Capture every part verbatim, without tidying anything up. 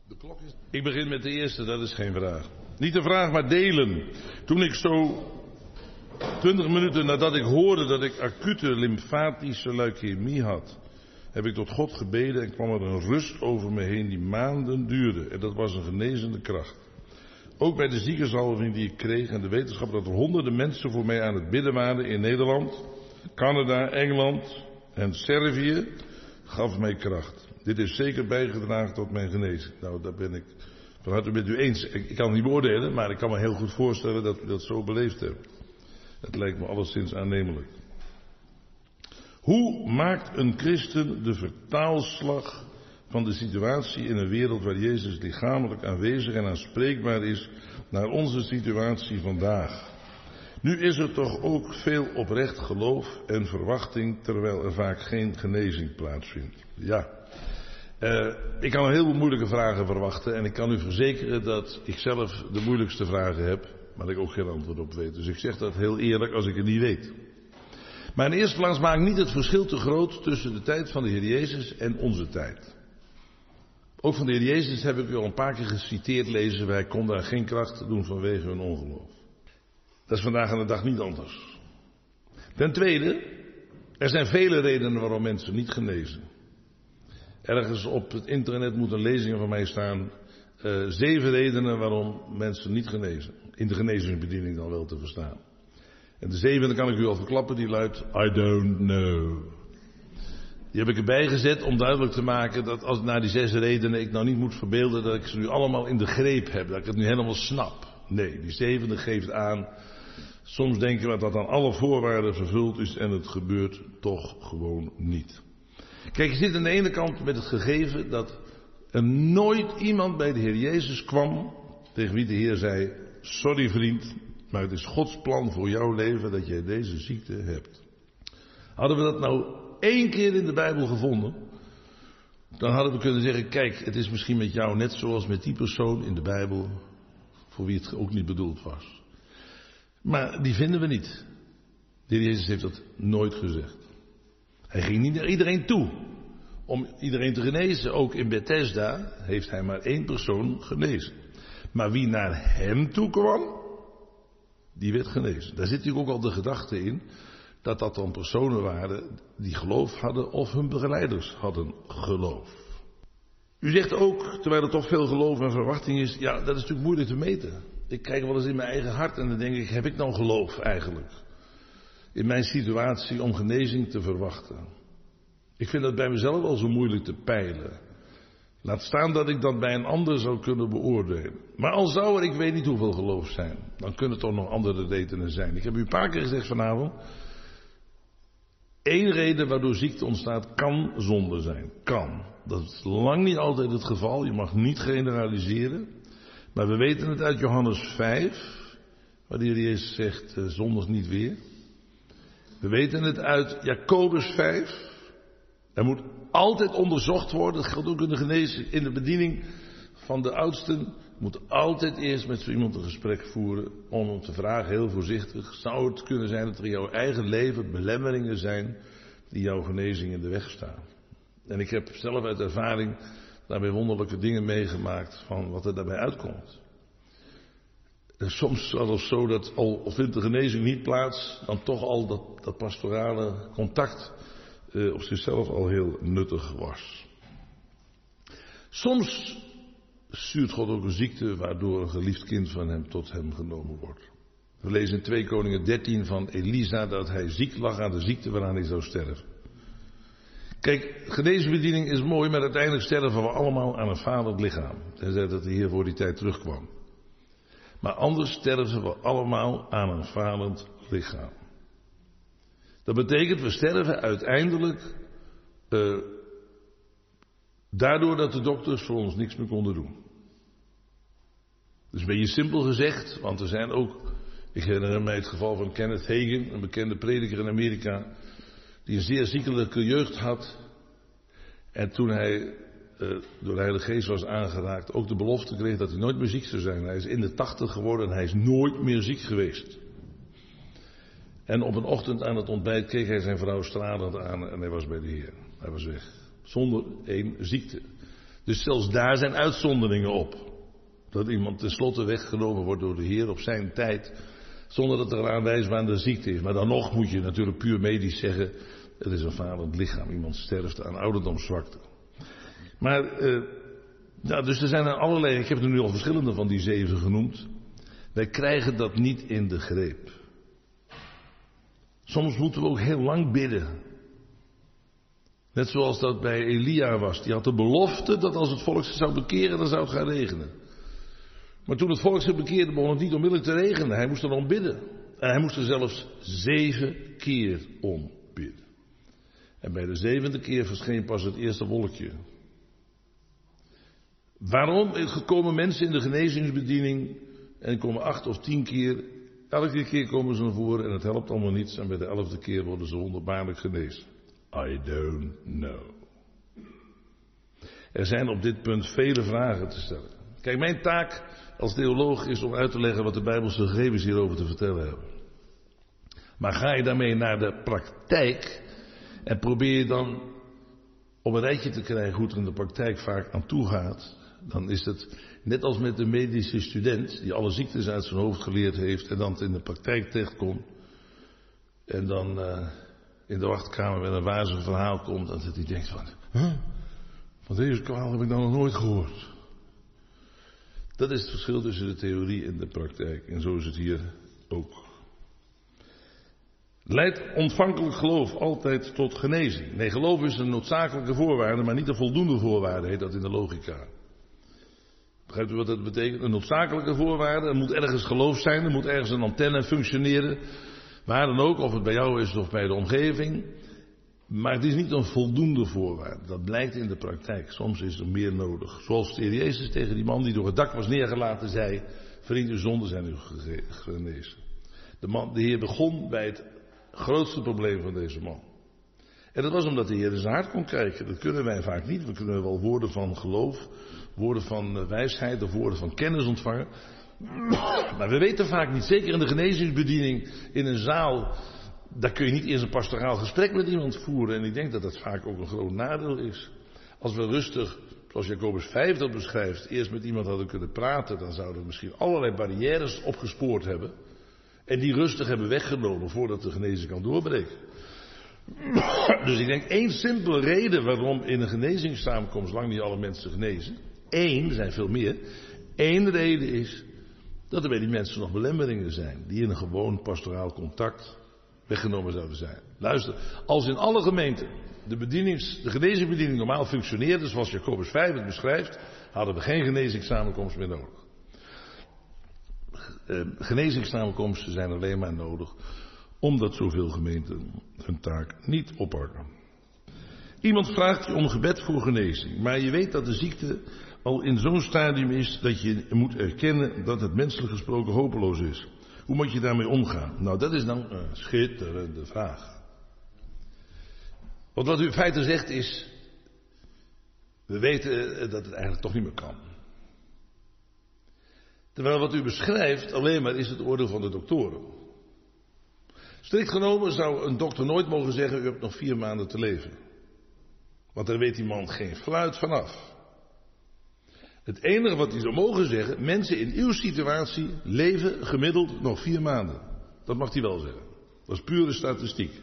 De klok is... Ik begin met de eerste, dat is geen vraag. Niet de vraag, maar delen. Toen ik zo twintig minuten nadat ik hoorde dat ik acute lymfatische leukemie had, heb ik tot God gebeden en kwam er een rust over me heen die maanden duurde. En dat was een genezende kracht. Ook bij de ziekenzalving die ik kreeg en de wetenschap dat er honderden mensen voor mij aan het bidden waren in Nederland, Canada, Engeland en Servië, gaf mij kracht. Dit heeft zeker bijgedragen tot mijn genezing. Nou, daar ben ik van harte met u eens. Ik, ik kan het niet beoordelen, maar ik kan me heel goed voorstellen dat u dat zo beleefd hebt. Het lijkt me alleszins aannemelijk. Hoe maakt een christen de vertaalslag van de situatie in een wereld waar Jezus lichamelijk aanwezig en aanspreekbaar is naar onze situatie vandaag? Nu is er toch ook veel oprecht geloof en verwachting, terwijl er vaak geen genezing plaatsvindt. Ja, uh, ik kan een heleboel moeilijke vragen verwachten en ik kan u verzekeren dat ik zelf de moeilijkste vragen heb, maar ik ook geen antwoord op weet. Dus ik zeg dat heel eerlijk als ik het niet weet. Maar in de eerste plaats maakt niet het verschil te groot tussen de tijd van de Heer Jezus en onze tijd. Ook van de Heer Jezus heb ik u al een paar keer geciteerd lezen, wij konden daar geen kracht doen vanwege hun ongeloof. Dat is vandaag aan de dag niet anders. Ten tweede, er zijn vele redenen waarom mensen niet genezen. Ergens op het internet moeten lezingen van mij staan, uh, zeven redenen waarom mensen niet genezen. In de genezingsbediening dan wel te verstaan. En de zevende kan ik u al verklappen, die luidt, I don't know. Die heb ik erbij gezet om duidelijk te maken dat als na die zes redenen ik nou niet moet verbeelden dat ik ze nu allemaal in de greep heb, dat ik het nu helemaal snap. Nee, die zevende geeft aan, soms denken we dat aan alle voorwaarden vervuld is en het gebeurt toch gewoon niet. Kijk, je zit aan de ene kant met het gegeven dat er nooit iemand bij de Heer Jezus kwam tegen wie de Heer zei, sorry vriend, maar het is Gods plan voor jouw leven dat jij deze ziekte hebt. Hadden we dat nou één keer in de Bijbel gevonden, dan hadden we kunnen zeggen, kijk, het is misschien met jou net zoals met die persoon in de Bijbel, voor wie het ook niet bedoeld was. Maar die vinden we niet. De Heer Jezus heeft dat nooit gezegd. Hij ging niet naar iedereen toe om iedereen te genezen. Ook in Bethesda heeft hij maar één persoon genezen. Maar wie naar hem toe kwam, die werd genezen. Daar zit natuurlijk ook al de gedachte in dat dat dan personen waren die geloof hadden of hun begeleiders hadden geloof. U zegt ook, terwijl er toch veel geloof en verwachting is, ja, dat is natuurlijk moeilijk te meten. Ik kijk wel eens in mijn eigen hart en dan denk ik, heb ik nou geloof eigenlijk? In mijn situatie om genezing te verwachten. Ik vind dat bij mezelf al zo moeilijk te peilen. Laat staan dat ik dat bij een ander zou kunnen beoordelen. Maar al zou er, ik weet niet hoeveel geloof zijn, dan kunnen het toch nog andere redenen zijn. Ik heb u een paar keer gezegd vanavond, één reden waardoor ziekte ontstaat kan zonde zijn. Kan. Dat is lang niet altijd het geval, je mag niet generaliseren. Maar we weten het uit Johannes vijf, waar de Heer Jezus zegt, uh, zondig niet weer. We weten het uit Jacobus vijf. Er moet altijd onderzocht worden, dat geldt ook in de genezing, in de bediening van de oudsten. Je moet altijd eerst met zo iemand een gesprek voeren om hem te vragen, heel voorzichtig, zou het kunnen zijn dat er in jouw eigen leven belemmeringen zijn die jouw genezing in de weg staan. En ik heb zelf uit ervaring daarbij wonderlijke dingen meegemaakt van wat er daarbij uitkomt. En soms zelfs zo dat al vindt de genezing niet plaats, dan toch al dat, dat pastorale contact uh, op zichzelf al heel nuttig was. Soms stuurt God ook een ziekte waardoor een geliefd kind van hem tot hem genomen wordt. We lezen in twee Koningen dertien van Elisa dat hij ziek lag aan de ziekte waaraan hij zou sterven. Kijk, geneesbediening is mooi, maar uiteindelijk sterven we allemaal aan een falend lichaam. Tenzij dat de Heer voor die tijd terugkwam. Maar anders sterven we allemaal aan een falend lichaam. Dat betekent, we sterven uiteindelijk uh, daardoor dat de dokters voor ons niks meer konden doen. Dus een beetje simpel gezegd, want er zijn ook, ik herinner mij het geval van Kenneth Hagin, een bekende prediker in Amerika, die een zeer ziekelijke jeugd had. En toen hij uh, door de Heilige Geest was aangeraakt, ook de belofte kreeg dat hij nooit meer ziek zou zijn. Hij is in de tachtig geworden en hij is nooit meer ziek geweest. En op een ochtend aan het ontbijt keek hij zijn vrouw stralend aan en hij was bij de Heer. Hij was weg. Zonder één ziekte. Dus zelfs daar zijn uitzonderingen op. Dat iemand tenslotte weggenomen wordt door de Heer op zijn tijd, zonder dat er een aanwijsbare ziekte is. Maar dan nog moet je natuurlijk puur medisch zeggen, het is een falend lichaam. Iemand sterft aan ouderdomszwakte. Maar, uh, nou, dus er zijn er allerlei, ik heb er nu al verschillende van die zeven genoemd. Wij krijgen dat niet in de greep. Soms moeten we ook heel lang bidden. Net zoals dat bij Elia was. Die had de belofte dat als het volk zich zou bekeren, dan zou het gaan regenen. Maar toen het volk zich bekeerde, begon het niet onmiddellijk te regenen. Hij moest er om bidden. En hij moest er zelfs zeven keer om bidden. En bij de zevende keer verscheen pas het eerste wolkje. Waarom? Er komen mensen in de genezingsbediening en komen acht of tien keer. Elke keer komen ze naar voren en het helpt allemaal niets. En bij de elfde keer worden ze wonderbaarlijk genezen. I don't know. Er zijn op dit punt vele vragen te stellen. Kijk, mijn taak als theoloog is om uit te leggen wat de Bijbelse gegevens hierover te vertellen hebben. Maar ga je daarmee naar de praktijk en probeer je dan op een rijtje te krijgen hoe het er in de praktijk vaak aan toe gaat, dan is het net als met de medische student die alle ziektes uit zijn hoofd geleerd heeft en dan in de praktijk terechtkomt en dan uh, in de wachtkamer met een wazig verhaal komt en dat hij denkt van, huh? Van deze kwaal heb ik nou nog nooit gehoord. Dat is het verschil tussen de theorie en de praktijk. En zo is het hier ook. Leidt ontvankelijk geloof altijd tot genezing? Nee, geloof is een noodzakelijke voorwaarde, maar niet een voldoende voorwaarde, heet dat in de logica. Begrijpt u wat dat betekent? Een noodzakelijke voorwaarde, er moet ergens geloof zijn, er moet ergens een antenne functioneren. Waar dan ook, of het bij jou is of bij de omgeving. Maar het is niet een voldoende voorwaarde. Dat blijkt in de praktijk. Soms is er meer nodig. Zoals de Heer Jezus tegen die man die door het dak was neergelaten zei, vriend, uw zonden zijn u genezen. De, man, de Heer begon bij het grootste probleem van deze man. En dat was omdat de Heer in zijn hart kon kijken. Dat kunnen wij vaak niet. We kunnen wel woorden van geloof, woorden van wijsheid of woorden van kennis ontvangen. Maar we weten vaak niet, zeker in de genezingsbediening, in een zaal, daar kun je niet eerst een pastoraal gesprek met iemand voeren. En ik denk dat dat vaak ook een groot nadeel is. Als we rustig, zoals Jacobus vijf dat beschrijft, eerst met iemand hadden kunnen praten, dan zouden we misschien allerlei barrières opgespoord hebben. En die rustig hebben weggenomen voordat de genezing kan doorbreken. Dus ik denk één simpele reden waarom in een genezingssamenkomst lang niet alle mensen genezen. Eén, er zijn veel meer. Eén reden is dat er bij die mensen nog belemmeringen zijn. Die in een gewoon pastoraal contact weggenomen zouden zijn. Luister, als in alle gemeenten de, bedienings, de genezingsbediening normaal functioneerde, zoals Jacobus vijf het beschrijft, hadden we geen genezingssamenkomst meer nodig. Uh, genezingssamenkomsten zijn alleen maar nodig omdat zoveel gemeenten hun taak niet oppakken. Iemand vraagt je om gebed voor genezing, maar je weet dat de ziekte al in zo'n stadium is dat je moet erkennen dat het menselijk gesproken hopeloos is. Hoe moet je daarmee omgaan? Nou, dat is dan een schitterende vraag. Want wat u in feite zegt is, we weten dat het eigenlijk toch niet meer kan. Terwijl wat u beschrijft alleen maar is het oordeel van de doktoren. Strikt genomen zou een dokter nooit mogen zeggen, u hebt nog vier maanden te leven. Want daar weet die man geen fluit vanaf. Het enige wat hij zou mogen zeggen, mensen in uw situatie leven gemiddeld nog vier maanden. Dat mag hij wel zeggen. Dat is pure statistiek.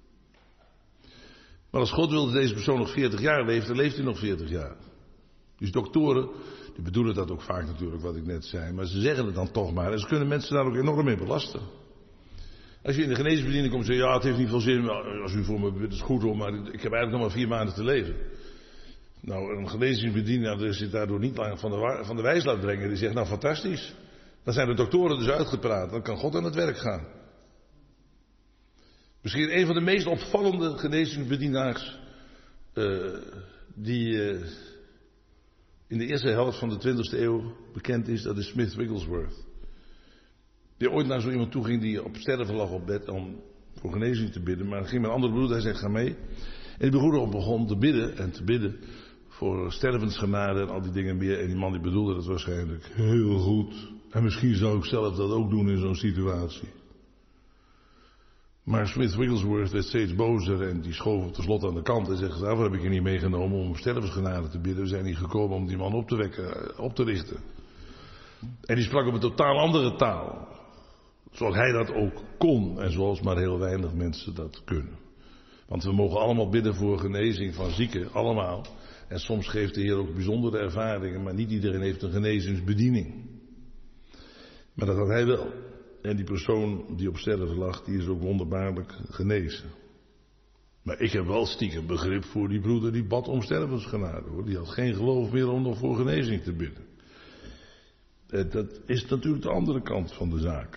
Maar als God wil dat deze persoon nog veertig jaar leeft, dan leeft hij nog veertig jaar. Dus doktoren, die bedoelen dat ook vaak natuurlijk wat ik net zei, maar ze zeggen het dan toch maar. En ze kunnen mensen daar ook enorm mee belasten. Als je in de geneesbediening komt en zegt, ja het heeft niet veel zin, als u voor me bidt, is goed hoor, maar ik heb eigenlijk nog maar vier maanden te leven. Nou, een genezingsbedienaar die zich daardoor niet lang van de, van de wijs laat brengen. Die zegt, nou fantastisch. Dan zijn de doktoren dus uitgepraat. Dan kan God aan het werk gaan. Misschien een van de meest opvallende genezingsbedienaars uh, die uh, in de eerste helft van de twintigste eeuw bekend is, dat is Smith Wigglesworth. Die ooit naar zo iemand toe ging die op sterven lag op bed om voor genezing te bidden. Maar er ging met een andere broeder, hij zegt, ga mee. En die broeder begon te bidden en te bidden voor stervensgenade en al die dingen meer. En die man die bedoelde dat waarschijnlijk heel goed. En misschien zou ik zelf dat ook doen in zo'n situatie. Maar Smith Wigglesworth werd steeds bozer en die schoof op de slot aan de kant en zegt, daarvoor heb ik je niet meegenomen om stervensgenade te bidden. We zijn niet gekomen om die man op te wekken, op te richten. En die sprak op een totaal andere taal. Zoals hij dat ook kon en zoals maar heel weinig mensen dat kunnen. Want we mogen allemaal bidden voor genezing van zieken, allemaal. En soms geeft de Heer ook bijzondere ervaringen, maar niet iedereen heeft een genezingsbediening. Maar dat had hij wel. En die persoon die op sterven lag, die is ook wonderbaarlijk genezen. Maar ik heb wel stiekem begrip voor die broeder die bad om stervensgenade, hoor. Die had geen geloof meer om nog voor genezing te bidden. Dat is natuurlijk de andere kant van de zaak.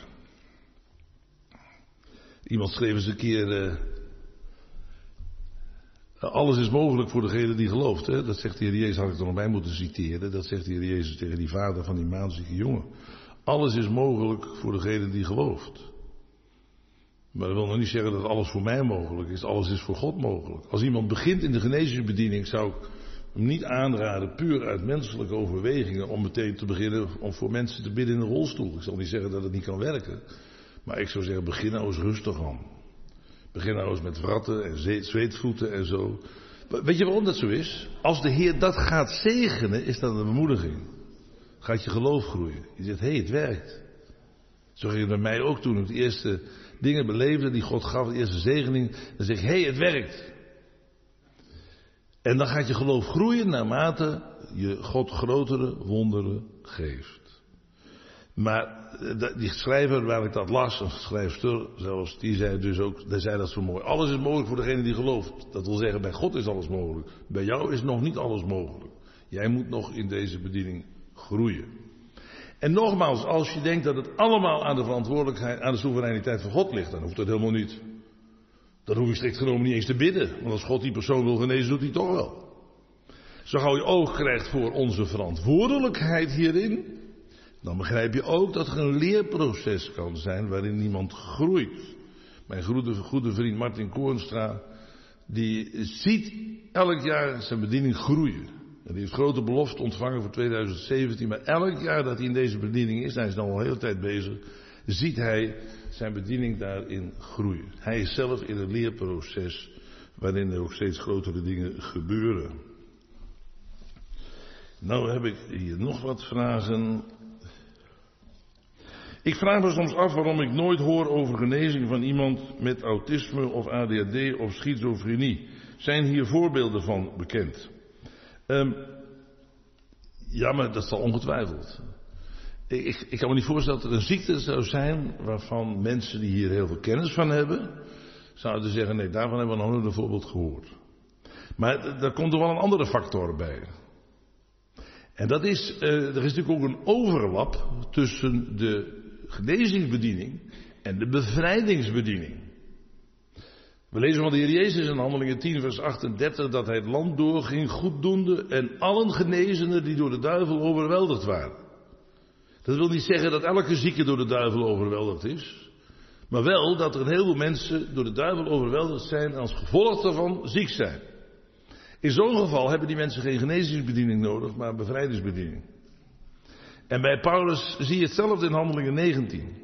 Iemand schreef eens een keer, uh, alles is mogelijk voor degene die gelooft. Hè? Dat zegt de Heer Jezus, had ik er nog bij moeten citeren. Dat zegt de Heer Jezus tegen die vader van die maanzieke jongen. Alles is mogelijk voor degene die gelooft. Maar dat wil nog niet zeggen dat alles voor mij mogelijk is. Alles is voor God mogelijk. Als iemand begint in de genezingsbediening, zou ik hem niet aanraden, puur uit menselijke overwegingen, om meteen te beginnen om voor mensen te bidden in een rolstoel. Ik zal niet zeggen dat het niet kan werken. Maar ik zou zeggen, begin nou eens rustig aan. Begin nou eens met wratten en zweetvoeten en zo. Weet je waarom dat zo is? Als de Heer dat gaat zegenen, is dat een bemoediging. Gaat je geloof groeien. Je zegt, hé, hey, het werkt. Zo ging het bij mij ook toen ik de eerste dingen beleefde die God gaf, de eerste zegening. Dan zeg je, hé, hey, het werkt. En dan gaat je geloof groeien naarmate je God grotere wonderen geeft. Maar die schrijver waar ik dat las, een schrijfster zelfs, die zei dus ook, die zei dat zo mooi. Alles is mogelijk voor degene die gelooft. Dat wil zeggen, bij God is alles mogelijk. Bij jou is nog niet alles mogelijk. Jij moet nog in deze bediening groeien. En nogmaals, als je denkt dat het allemaal aan de verantwoordelijkheid, aan de soevereiniteit van God ligt, dan hoeft dat helemaal niet. Dan hoef je strikt genomen niet eens te bidden. Want als God die persoon wil genezen, doet hij toch wel. Zo gauw je oog krijgt voor onze verantwoordelijkheid hierin, dan begrijp je ook dat er een leerproces kan zijn waarin iemand groeit. Mijn goede, goede vriend Martin Koornstra, die ziet elk jaar zijn bediening groeien. En die heeft grote belofte ontvangen voor tweeduizend zeventien, maar elk jaar dat hij in deze bediening is, hij is nou al een hele tijd bezig, ziet hij zijn bediening daarin groeien. Hij is zelf in een leerproces waarin er ook steeds grotere dingen gebeuren. Nou heb ik hier nog wat vragen. Ik vraag me soms af waarom ik nooit hoor over genezing van iemand met autisme of A D H D of schizofrenie. Zijn hier voorbeelden van bekend? Um, ja, maar dat zal ongetwijfeld. Ik, ik, ik kan me niet voorstellen dat er een ziekte zou zijn waarvan mensen die hier heel veel kennis van hebben, zouden zeggen, nee, daarvan hebben we nog nooit een voorbeeld gehoord. Maar daar komt er wel een andere factor bij. En dat is, uh, er is natuurlijk ook een overlap tussen de genezingsbediening en de bevrijdingsbediening. We lezen van de Heer Jezus in Handelingen tien vers achtendertig dat hij het land doorging goeddoende en allen genezenen die door de duivel overweldigd waren. Dat wil niet zeggen dat elke zieke door de duivel overweldigd is, maar wel dat er een heleboel mensen door de duivel overweldigd zijn en als gevolg daarvan ziek zijn. In zo'n geval hebben die mensen geen genezingsbediening nodig, maar een bevrijdingsbediening. En bij Paulus zie je hetzelfde in Handelingen negentien.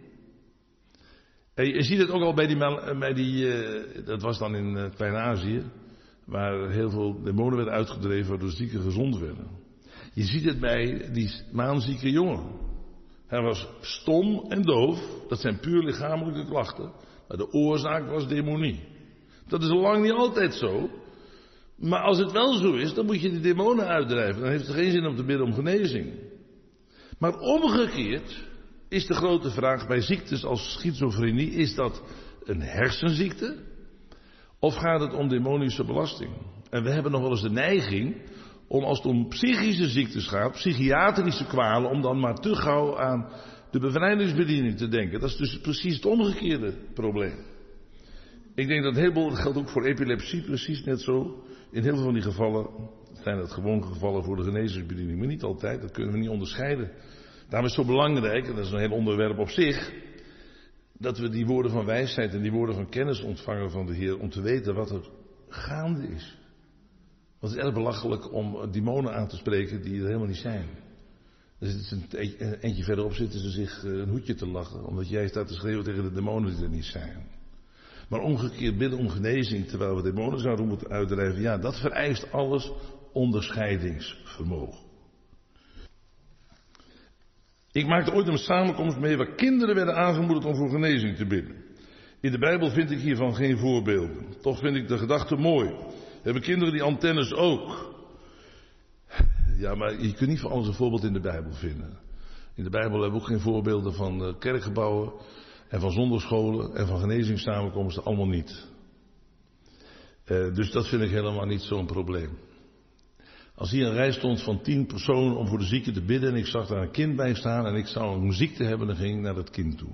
En je ziet het ook al bij die, bij die uh, dat was dan in uh, Klein-Azië, waar heel veel demonen werden uitgedreven, waardoor zieken gezond werden. Je ziet het bij die maanzieke jongen. Hij was stom en doof, dat zijn puur lichamelijke klachten, maar de oorzaak was demonie. Dat is al lang niet altijd zo. Maar als het wel zo is, dan moet je die demonen uitdrijven. Dan heeft het geen zin om te bidden om genezing. Maar omgekeerd is de grote vraag bij ziektes als schizofrenie, is dat een hersenziekte? Of gaat het om demonische belasting? En we hebben nog wel eens de neiging om als het om psychische ziektes gaat, psychiatrische kwalen, om dan maar te gauw aan de bevrijdingsbediening te denken. Dat is dus precies het omgekeerde probleem. Ik denk dat heel veel, dat geldt ook voor epilepsie precies net zo. In heel veel van die gevallen zijn het gewoon gevallen voor de genezingsbediening. Maar niet altijd, dat kunnen we niet onderscheiden. Daarom is het zo belangrijk, en dat is een heel onderwerp op zich, dat we die woorden van wijsheid en die woorden van kennis ontvangen van de Heer, om te weten wat er gaande is. Want het is erg belachelijk om demonen aan te spreken die er helemaal niet zijn. Dus een eentje verderop zitten ze zich een hoedje te lachen, omdat jij staat te schreeuwen tegen de demonen die er niet zijn. Maar omgekeerd bidden om genezing terwijl we demonen zouden moeten uitdrijven, ja, dat vereist alles onderscheidingsvermogen. Ik maakte ooit een samenkomst mee waar kinderen werden aangemoedigd om voor genezing te bidden. In de Bijbel vind ik hiervan geen voorbeelden. Toch vind ik de gedachte mooi. Hebben kinderen die antennes ook? Ja, maar je kunt niet voor alles een voorbeeld in de Bijbel vinden. In de Bijbel hebben we ook geen voorbeelden van kerkgebouwen en van zondagscholen en van genezingssamenkomsten, allemaal niet. Uh, dus dat vind ik helemaal niet zo'n probleem. Als hier een rij stond van tien personen om voor de zieke te bidden en ik zag daar een kind bij staan en ik zou een ziekte hebben, dan ging ik naar dat kind toe.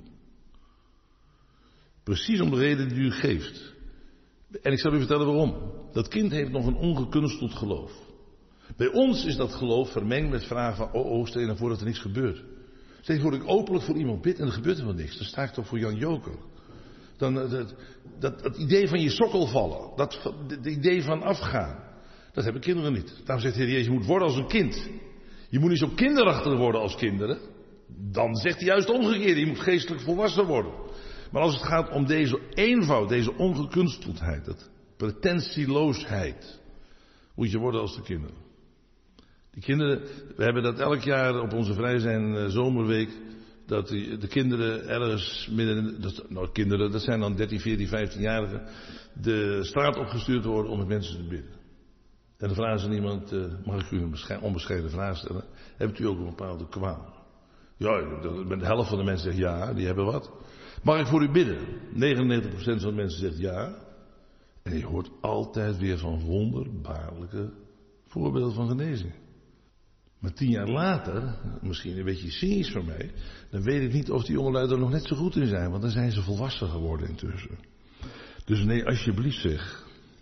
Precies om de reden die u geeft. En ik zal u vertellen waarom. Dat kind heeft nog een ongekunsteld geloof. Bij ons is dat geloof vermengd met vragen van, oh, oh, stel je nou voor dat er niks gebeurt. Stel je voor dat ik openlijk voor iemand bid en er gebeurt helemaal niks. Dan sta ik toch voor Jan Joker. Dan, dat, dat, dat idee van je sokkel vallen. Dat, dat idee van afgaan. Dat hebben kinderen niet. Daarom zegt de Heer Jezus, je moet worden als een kind. Je moet niet zo kinderachtig worden als kinderen. Dan zegt hij juist omgekeerd, je moet geestelijk volwassen worden. Maar als het gaat om deze eenvoud, deze ongekunsteldheid, dat pretentieloosheid, moet je worden als de kinderen. Die kinderen, we hebben dat elk jaar op onze vrij zijn uh, zomerweek, dat die, de kinderen ergens midden, dat, nou kinderen, dat zijn dan dertien, veertien, vijftienjarigen, de straat opgestuurd worden om met mensen te bidden. En dan vragen ze aan iemand, uh, mag ik u een onbescheiden vraag stellen? Hebt u ook een bepaalde kwaal? Ja, de helft van de mensen zegt ja, die hebben wat. Mag ik voor u bidden? negenennegentig procent van de mensen zegt ja. En je hoort altijd weer van wonderbaarlijke voorbeelden van genezing. Maar tien jaar later, misschien een beetje cynisch van mij, dan weet ik niet of die jongelui er nog net zo goed in zijn, want dan zijn ze volwassen geworden intussen. Dus nee, alsjeblieft zeg.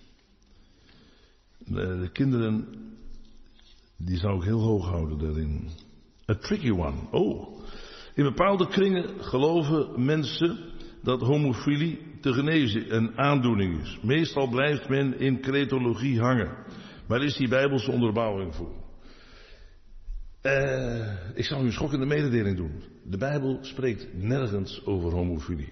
De kinderen, die zou ik heel hoog houden daarin. A tricky one. Oh. In bepaalde kringen geloven mensen dat homofilie te genezen een aandoening is. Meestal blijft men in cretologie hangen. Maar is die bijbelse onderbouwing voor? Uh, ik zal u een schokkende mededeling doen. De Bijbel spreekt nergens over homofilie.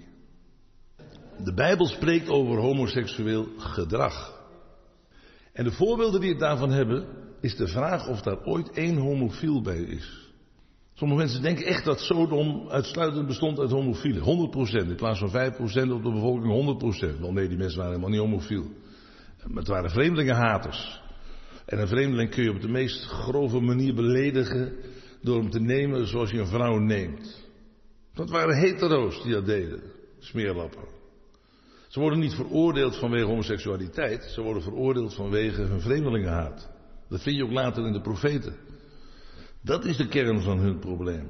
De Bijbel spreekt over homoseksueel gedrag. En de voorbeelden die het daarvan hebben, is de vraag of daar ooit één homofiel bij is. Sommige mensen denken echt dat Sodom uitsluitend bestond uit homofielen. honderd procent. In plaats van vijf procent op de bevolking honderd procent. Wel nee, die mensen waren helemaal niet homofiel. Maar het waren vreemdelingenhaters. En een vreemdeling kun je op de meest grove manier beledigen door hem te nemen zoals je een vrouw neemt. Dat waren hetero's die dat deden. Smeerlappen. Ze worden niet veroordeeld vanwege homoseksualiteit. Ze worden veroordeeld vanwege hun vreemdelingenhaat. Dat vind je ook later in de profeten. Dat is de kern van hun probleem.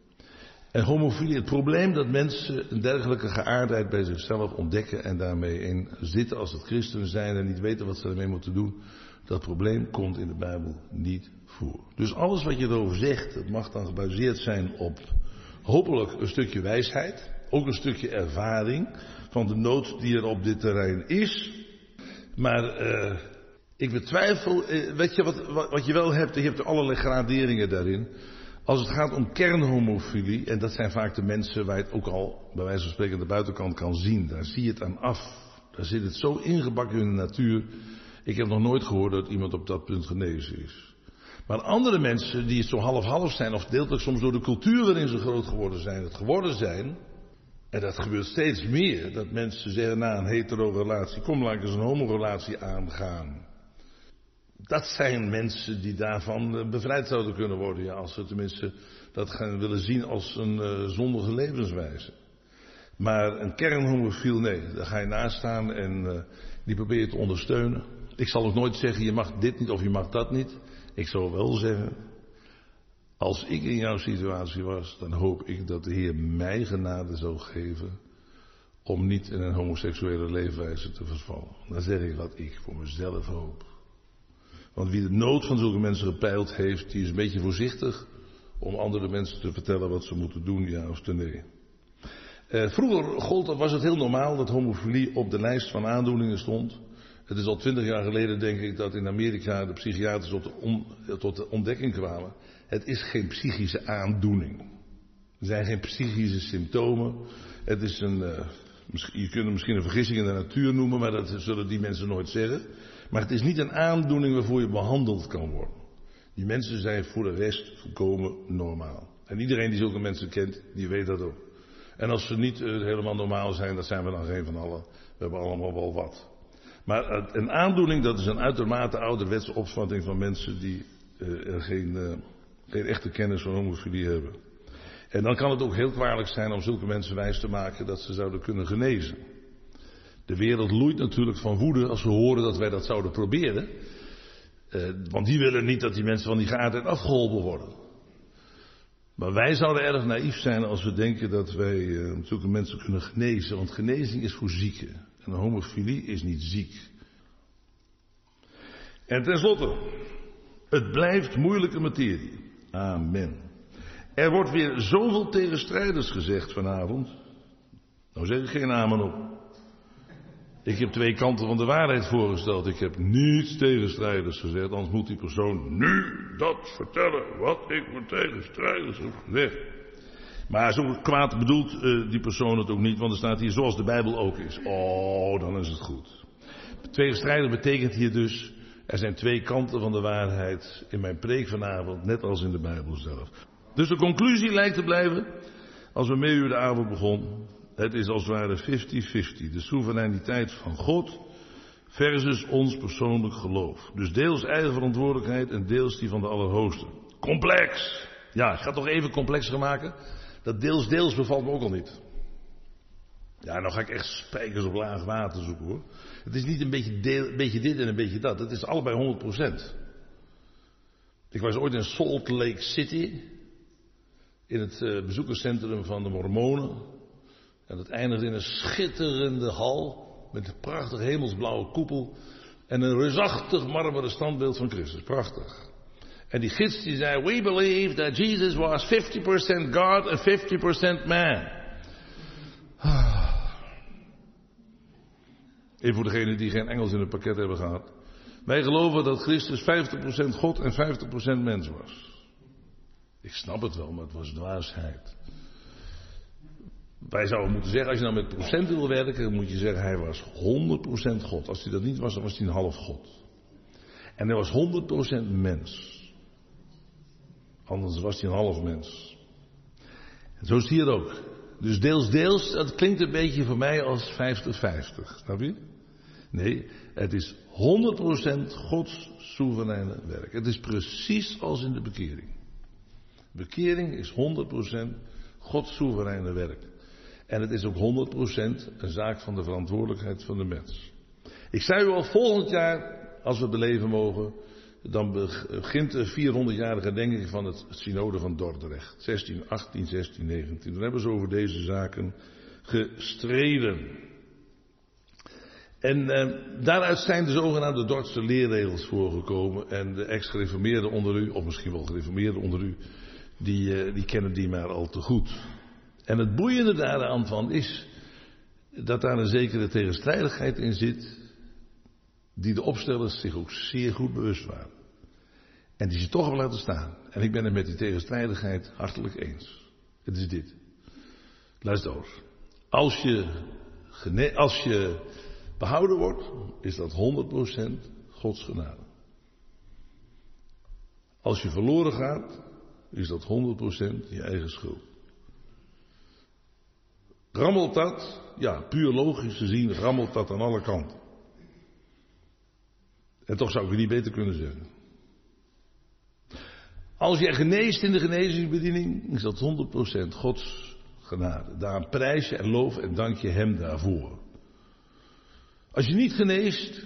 En homofilie, het probleem dat mensen een dergelijke geaardheid bij zichzelf ontdekken en daarmee in zitten als het christenen zijn en niet weten wat ze ermee moeten doen. Dat probleem komt in de Bijbel niet voor. Dus alles wat je erover zegt, het mag dan gebaseerd zijn op hopelijk een stukje wijsheid. Ook een stukje ervaring van de nood die er op dit terrein is. Maar uh, ik betwijfel, uh, weet je wat, wat, wat je wel hebt, je hebt allerlei graderingen daarin. Als het gaat om kernhomofilie, en dat zijn vaak de mensen waar je het ook al bij wijze van spreken aan de buitenkant kan zien. Daar zie je het aan af. Daar zit het zo ingebakken in de natuur. Ik heb nog nooit gehoord dat iemand op dat punt genezen is. Maar andere mensen die het zo half-half zijn, of deeltelijk soms door de cultuur waarin ze groot geworden zijn, het geworden zijn. En dat gebeurt steeds meer, dat mensen zeggen na een hetero-relatie, kom laat ik eens een homo-relatie aangaan. Dat zijn mensen die daarvan bevrijd zouden kunnen worden, ja, als ze tenminste dat gaan willen zien als een uh, zondige levenswijze. Maar een kernhomofiel, nee, daar ga je naast staan en uh, die probeer je te ondersteunen. Ik zal ook nooit zeggen, je mag dit niet of je mag dat niet. Ik zou wel zeggen, als ik in jouw situatie was, dan hoop ik dat de Heer mij genade zou geven om niet in een homoseksuele leefwijze te vervallen. Dan zeg ik wat ik voor mezelf hoop. Want wie de nood van zulke mensen gepeild heeft, die is een beetje voorzichtig om andere mensen te vertellen wat ze moeten doen, ja of nee. Uh, vroeger gold, was het heel normaal dat homofilie op de lijst van aandoeningen stond. Het is al twintig jaar geleden, denk ik, dat in Amerika de psychiaters tot de, on, tot de ontdekking kwamen. Het is geen psychische aandoening. Er zijn geen psychische symptomen. Het is een, uh, Je kunt het misschien een vergissing in de natuur noemen, maar dat zullen die mensen nooit zeggen. Maar het is niet een aandoening waarvoor je behandeld kan worden. Die mensen zijn voor de rest volkomen normaal. En iedereen die zulke mensen kent, die weet dat ook. En als ze niet uh, helemaal normaal zijn, dat zijn we dan geen van allen. We hebben allemaal wel wat. Maar uh, een aandoening, dat is een uitermate ouderwetse opvatting van mensen die uh, er geen, uh, geen echte kennis van homofilie hebben. En dan kan het ook heel kwalijk zijn om zulke mensen wijs te maken dat ze zouden kunnen genezen. De wereld loeit natuurlijk van woede als ze horen dat wij dat zouden proberen. Uh, want die willen niet dat die mensen van die geaardheid afgeholpen worden. Maar wij zouden erg naïef zijn als we denken dat wij uh, zulke mensen kunnen genezen. Want genezing is voor zieken. En homofilie is niet ziek. En tenslotte, het blijft moeilijke materie. Amen. Er wordt weer zoveel tegenstrijders gezegd vanavond. Nou zeg ik geen amen op. Ik heb twee kanten van de waarheid voorgesteld. Ik heb niets tegenstrijders gezegd. Anders moet die persoon nu dat vertellen wat ik met tegenstrijders heb gezegd. Maar zo kwaad bedoelt uh, die persoon het ook niet. Want er staat hier zoals de Bijbel ook is. Oh, dan is het goed. Tegenstrijder betekent hier dus, er zijn twee kanten van de waarheid in mijn preek vanavond. Net als in de Bijbel zelf. Dus de conclusie lijkt te blijven, als we mee u de avond begon, het is als het ware vijftig vijftig. De soevereiniteit van God versus ons persoonlijk geloof. Dus deels eigen verantwoordelijkheid en deels die van de Allerhoogste. Complex! Ja, ik ga het toch even complexer maken. Dat deels deels bevalt me ook al niet. Ja, nou ga ik echt spijkers op laag water zoeken hoor. Het is niet een beetje, deel, een beetje dit en een beetje dat. Het is allebei honderd procent. Ik was ooit in Salt Lake City. In het uh, bezoekerscentrum van de Mormonen. En dat eindigde in een schitterende hal. Met een prachtig hemelsblauwe koepel. En een reusachtig marmeren standbeeld van Christus. Prachtig. En die gids die zei, we believe that Jesus was fifty percent God and fifty percent man. Even voor degenen die geen Engels in het pakket hebben gehad. Wij geloven dat Christus vijftig procent God en vijftig procent mens was. Ik snap het wel, maar het was dwaasheid. Wij zouden moeten zeggen, als je nou met procenten wil werken, dan moet je zeggen, hij was honderd procent God. Als hij dat niet was, dan was hij een half God. En hij was honderd procent mens. Anders was hij een half mens. En zo is het hier ook. Dus deels deels, dat klinkt een beetje voor mij als vijftig vijftig. Snap je? Nee, het is honderd procent Gods soevereine werk. Het is precies als in de bekering. Bekering is honderd procent Gods soevereine werk. En het is ook honderd procent een zaak van de verantwoordelijkheid van de mens. Ik zei u al, volgend jaar, als we beleven mogen, dan begint de vierhonderdjarige herdenking van het synode van Dordrecht. zestien achttien, zestien negentien. Dan hebben ze over deze zaken gestreden. En eh, daaruit zijn de zogenaamde Dordtse leerregels voorgekomen. En de ex-gereformeerden onder u, of misschien wel gereformeerden onder u, die, eh, die kennen die maar al te goed. En het boeiende daaraan van is dat daar een zekere tegenstrijdigheid in zit, die de opstellers zich ook zeer goed bewust waren. En die ze toch hebben laten staan. En ik ben het met die tegenstrijdigheid hartelijk eens. Het is dit. Luister over. Als je, gene- als je behouden wordt, is dat honderd procent Gods genade. Als je verloren gaat, is dat honderd procent je eigen schuld. Rammelt dat? Ja, puur logisch gezien rammelt dat aan alle kanten. En toch zou ik het niet beter kunnen zeggen. Als je geneest in de genezingsbediening, is dat honderd procent Gods genade. Daarom prijs je en loof en dank je hem daarvoor. Als je niet geneest,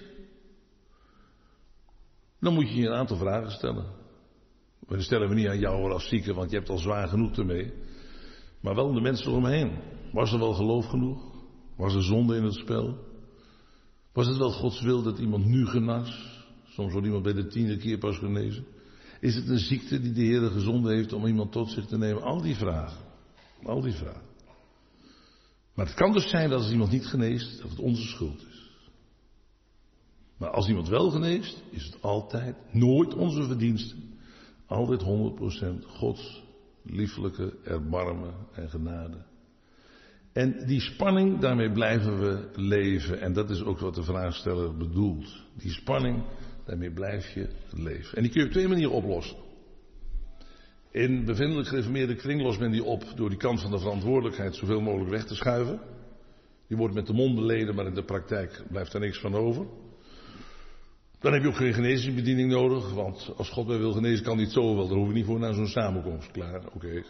dan moet je je een aantal vragen stellen. Maar die stellen we niet aan jou als zieke, want je hebt al zwaar genoeg ermee. Maar wel de mensen eromheen. Was er wel geloof genoeg? Was er zonde in het spel? Was het wel Gods wil dat iemand nu genas? Soms wordt iemand bij de tiende keer pas genezen. Is het een ziekte die de Heer gezonden heeft om iemand tot zich te nemen? Al die vragen. Al die vragen. Maar het kan dus zijn dat als iemand niet geneest, dat het onze schuld is. Maar als iemand wel geneest, is het altijd, nooit onze verdienste. Altijd honderd procent Gods lieflijke erbarmen en genade. En die spanning, daarmee blijven we leven. En dat is ook wat de vraagsteller bedoelt. Die spanning, daarmee blijf je leven. En die kun je op twee manieren oplossen. In bevindelijk gereformeerde kring lost men die op door die kant van de verantwoordelijkheid zoveel mogelijk weg te schuiven. Die wordt met de mond beleden, maar in de praktijk blijft er niks van over. Dan heb je ook geen genezingsbediening nodig, want als God mij wil genezen kan hij het zo wel. Daar hoef ik niet voor naar zo'n samenkomst. Klaar, oké. Okay.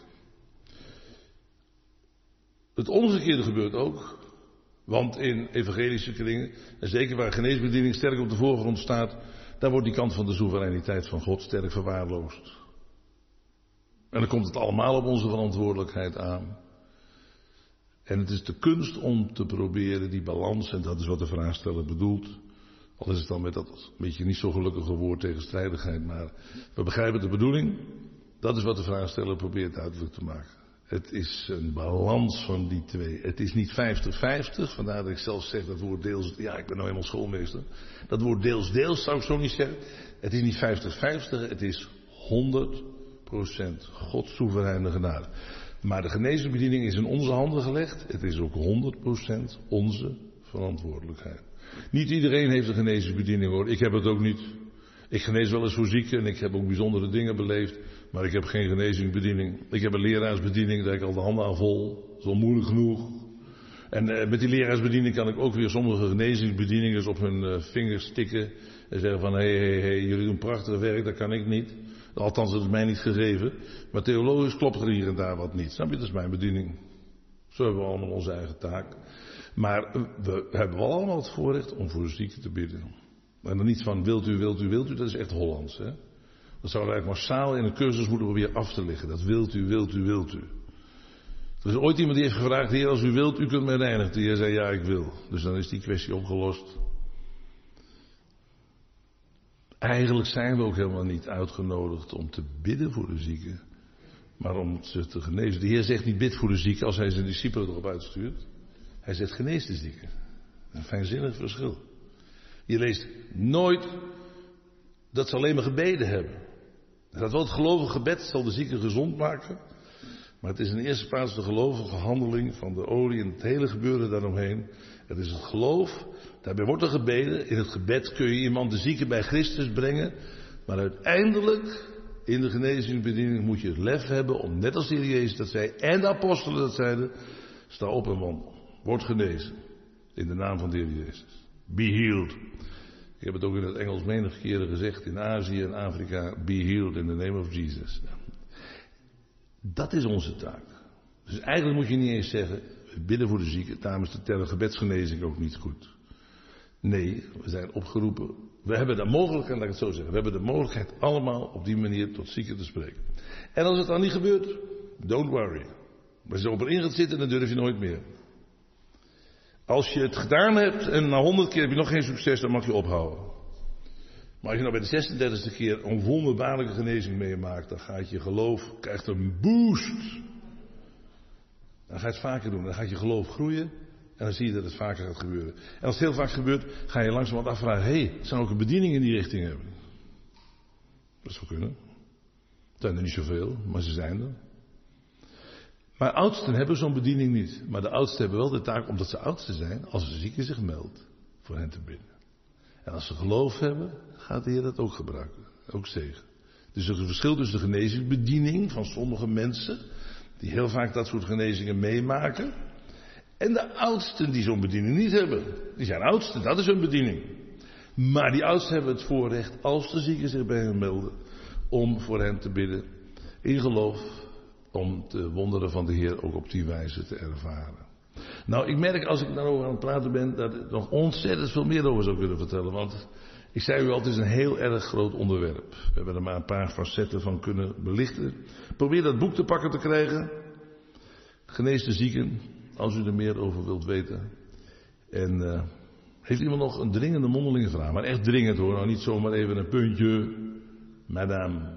Het omgekeerde gebeurt ook, want in evangelische kringen, en zeker waar geneesbediening sterk op de voorgrond staat, daar wordt die kant van de soevereiniteit van God sterk verwaarloosd. En dan komt het allemaal op onze verantwoordelijkheid aan. En het is de kunst om te proberen die balans, en dat is wat de vraagsteller bedoelt, al is het dan met dat een beetje niet zo gelukkige woord tegenstrijdigheid, maar we begrijpen de bedoeling, dat is wat de vraagsteller probeert duidelijk te maken. Het is een balans van die twee. Het is niet vijftig vijftig, vandaar dat ik zelf zeg dat woord deels, ja ik ben nou helemaal schoolmeester, dat woord deels deels zou ik zo niet zeggen. Het is niet vijftig vijftig, het is honderd procent Gods soevereine genade. Maar de genezingsbediening is in onze handen gelegd, het is ook honderd procent onze verantwoordelijkheid. Niet iedereen heeft een genezingsbediening hoor, ik heb het ook niet. Ik genees wel eens voor zieken en ik heb ook bijzondere dingen beleefd. Maar ik heb geen genezingsbediening. Ik heb een leraarsbediening, daar heb ik al de handen aan vol. Dat is al moeilijk genoeg. En uh, met die leraarsbediening kan ik ook weer sommige genezingsbedieningers op hun uh, vingers tikken. En zeggen van, hé, hé, hé, jullie doen prachtig werk, dat kan ik niet. Althans, dat is mij niet gegeven. Maar theologisch klopt er hier en daar wat niet. Snap je, dat is mijn bediening. Zo hebben we allemaal onze eigen taak. Maar uh, we hebben wel allemaal het voorrecht om voor zieken te bidden. En dan niet van, wilt u, wilt u, wilt u, dat is echt Hollands, hè. Dat zouden we eigenlijk massaal in een cursus moeten proberen af te leggen. Dat wilt u, wilt u, wilt u. Er is ooit iemand die heeft gevraagd, Heer, als u wilt, u kunt mij reinigen. De Heer zei, ja, ik wil. Dus dan is die kwestie opgelost. Eigenlijk zijn we ook helemaal niet uitgenodigd om te bidden voor de zieken, maar om ze te genezen. De Heer zegt niet bid voor de zieken als hij zijn discipelen erop uitstuurt. Hij zegt genees de zieken. Een fijnzinnig verschil. Je leest nooit dat ze alleen maar gebeden hebben. Dat wel het gelovige gebed zal de zieken gezond maken. Maar het is in de eerste plaats de gelovige handeling van de olie en het hele gebeuren daaromheen. Het is het geloof, daarbij wordt er gebeden. In het gebed kun je iemand de zieke bij Christus brengen. Maar uiteindelijk, in de genezingsbediening moet je het lef hebben om, net als de Heer Jezus dat zei, en de apostelen dat zeiden, sta op en wandel. Word genezen. In de naam van de Heer Jezus. Be healed. Ik heb het ook in het Engels menige keren gezegd, in Azië en Afrika, be healed in the name of Jesus. Dat is onze taak. Dus eigenlijk moet je niet eens zeggen, we bidden voor de zieken, daarom is de term gebedsgenezing ook niet goed. Nee, we zijn opgeroepen, we hebben de mogelijkheid, laat ik het zo zeggen, we hebben de mogelijkheid allemaal op die manier tot zieken te spreken. En als het dan niet gebeurt, don't worry. Als je erop in gaat zitten, dan durf je nooit meer. Als je het gedaan hebt en na honderd keer heb je nog geen succes, dan mag je ophouden. Maar als je nou bij de zesendertigste keer een wonderbaarlijke genezing meemaakt, dan gaat je geloof, krijgt een boost. Dan ga je het vaker doen, dan gaat je geloof groeien en dan zie je dat het vaker gaat gebeuren. En als het heel vaak gebeurt, ga je langzamerhand afvragen, hé, hey, zou ook een bediening in die richting hebben? Dat zou kunnen. Het zijn er niet zoveel, maar ze zijn er. Maar oudsten hebben zo'n bediening niet. Maar de oudsten hebben wel de taak, omdat ze oudsten zijn, als een zieke zich meldt, voor hen te bidden. En als ze geloof hebben, gaat de Heer dat ook gebruiken. Ook zegen. Dus er is een verschil tussen de genezingsbediening van sommige mensen, die heel vaak dat soort genezingen meemaken, en de oudsten die zo'n bediening niet hebben. Die zijn oudsten, dat is hun bediening. Maar die oudsten hebben het voorrecht, als de zieken zich bij hen melden, om voor hen te bidden, in geloof, om de wonderen van de Heer ook op die wijze te ervaren. Nou, ik merk als ik daarover aan het praten ben, dat ik nog ontzettend veel meer over zou kunnen vertellen. Want ik zei u al, het is een heel erg groot onderwerp. We hebben er maar een paar facetten van kunnen belichten. Probeer dat boek te pakken te krijgen. Genees de zieken, als u er meer over wilt weten. En uh, heeft iemand nog een dringende mondelinge vraag? Maar echt dringend hoor, nou niet zomaar even een puntje. Madame.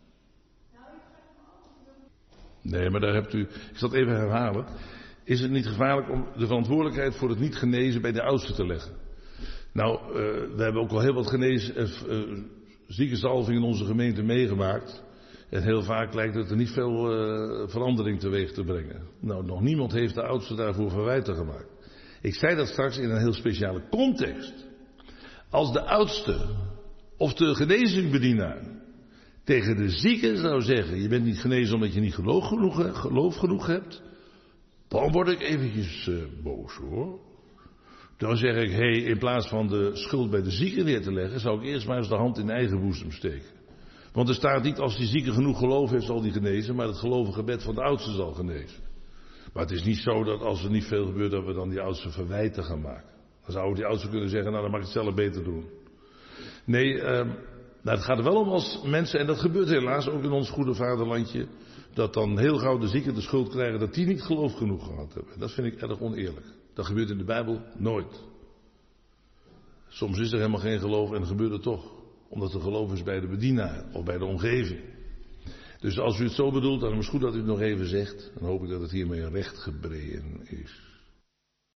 Nee, maar daar hebt u, ik zal het even herhalen. Is het niet gevaarlijk om de verantwoordelijkheid voor het niet genezen bij de oudsten te leggen? Nou, uh, we hebben ook al heel wat genezen, uh, uh, ziekenzalving in onze gemeente meegemaakt. En heel vaak lijkt het er niet veel uh, verandering teweeg te brengen. Nou, nog niemand heeft de oudste daarvoor verwijten gemaakt. Ik zei dat straks in een heel speciale context. Als de oudste of de genezingbedienaar tegen de zieke zou zeggen, je bent niet genezen omdat je niet geloof genoeg, geloof genoeg hebt, dan word ik eventjes uh, boos hoor. Dan zeg ik, hé, hey, in plaats van de schuld bij de zieke neer te leggen, zou ik eerst maar eens de hand in eigen boezem steken. Want er staat niet, als die zieke genoeg geloof heeft, zal die genezen, maar het gelovige gebed van de oudste zal genezen. Maar het is niet zo dat als er niet veel gebeurt, dat we dan die oudste verwijten gaan maken. Dan zou die oudste kunnen zeggen, nou dan mag ik het zelf beter doen. Nee, uh, nou, het gaat er wel om als mensen, en dat gebeurt helaas ook in ons goede vaderlandje, dat dan heel gauw de zieken de schuld krijgen dat die niet geloof genoeg gehad hebben. Dat vind ik erg oneerlijk. Dat gebeurt in de Bijbel nooit. Soms is er helemaal geen geloof en dat gebeurt het toch. Omdat er geloof is bij de bedienaar of bij de omgeving. Dus als u het zo bedoelt, dan is het goed dat u het nog even zegt. Dan hoop ik dat het hiermee recht gebreden is.